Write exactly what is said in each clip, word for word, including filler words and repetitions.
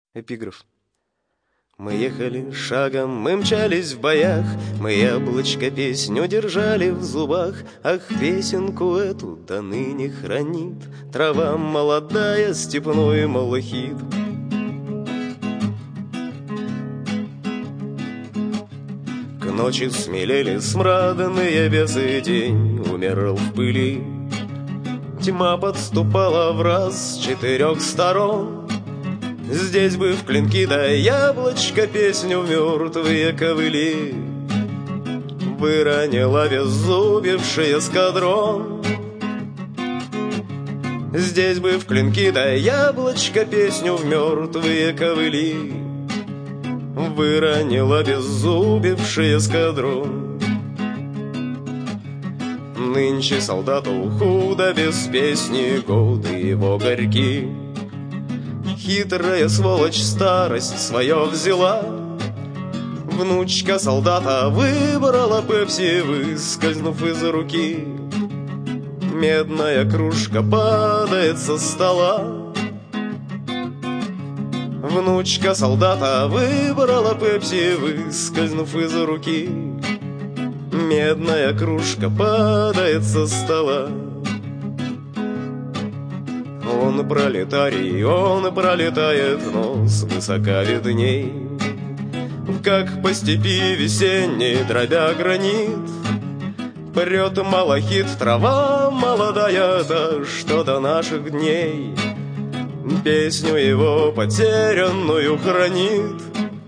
Эпиграф. Мы ехали шагом, мы мчались в боях, мы яблочко песню держали в зубах. Ах, песенку эту до ныне хранит трава молодая, степной малахит. К ночи смелели смрадные бесы, день умирал в пыли. Тьма подступала враз с четырех сторон. Здесь бы в клинки да яблочко песню мертвые ковыли выронила беззубивший эскадрон. Здесь бы в клинки да яблочко песню в мертвые ковыли выронила беззубивший эскадрон. Нынче солдату худо без песни, годы его горьки. Хитрая сволочь старость свое взяла. Внучка солдата выбрала пепси, выскользнув из руки. Медная кружка падает со стола. Внучка солдата выбрала пепси, выскользнув из руки. Медная кружка падает со стола. Он пролетарий, он пролетает, но свысока видней, как по степи весенней, дробя гранит. Прет малахит, трава молодая, та, что до наших дней песню его потерянную хранит.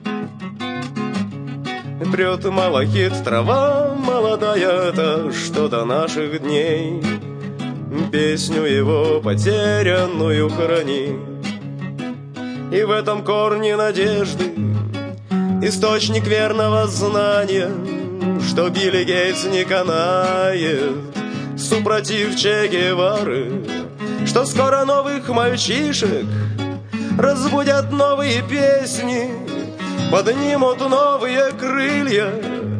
Прет малахит, трава молодая, та, что до наших дней песню его потерянную храни. И в этом корне надежды источник верного знания, что Билли Гейтс не канает супротив Че Гевары, что скоро новых мальчишек разбудят новые песни, поднимут новые крылья,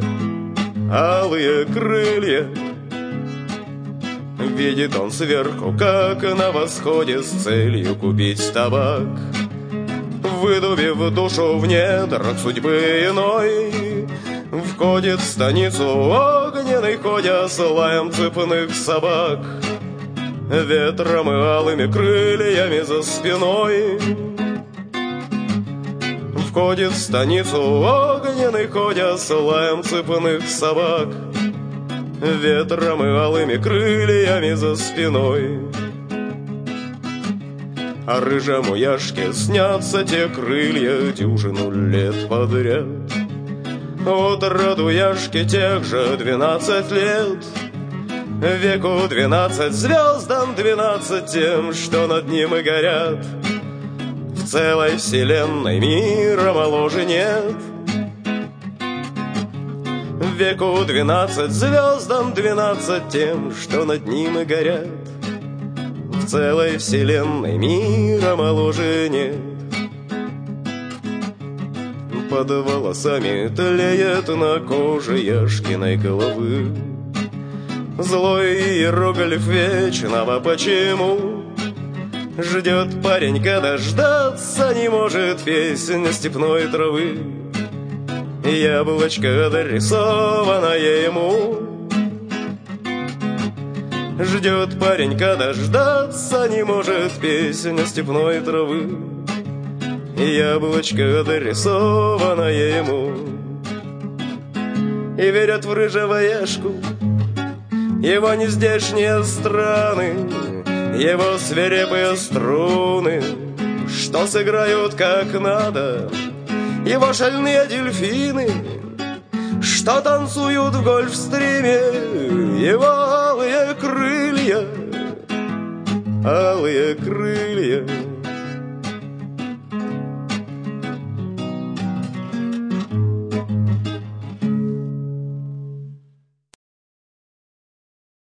алые крылья. Видит он сверху, как на восходе, с целью купить табак, выдубив душу в недрах судьбы иной, входит в станицу огненный, ходя с лаем цепных собак, ветром и алыми крыльями за спиной. Входит в станицу огненный, ходя с лаем цепных собак, ветром и алыми крыльями за спиной. А рыжему Яшке снятся те крылья дюжину лет подряд. От роду Яшки тех же двенадцать лет, веку двенадцать, звездам двенадцать, тем, что над ним и горят. В целой вселенной мира моложе нет. Веку двенадцать, звездам двенадцать, тем, что над ним и горят. В целой вселенной мира моложе нет. Под волосами тлеет на коже Яшкиной головы злой иероглиф вечного почему. Ждет парень, когда дождаться не может, песня степной травы, яблочко дорисованное ему. Ждет парень, когда дождаться не может, песня степной травы, яблочко дорисованное ему. И верят в рыжего Яшку его нездешние страны, его свирепые струны, что сыграют как надо, его шальные дельфины, что танцуют в гольфстриме, его алые крылья, алые крылья.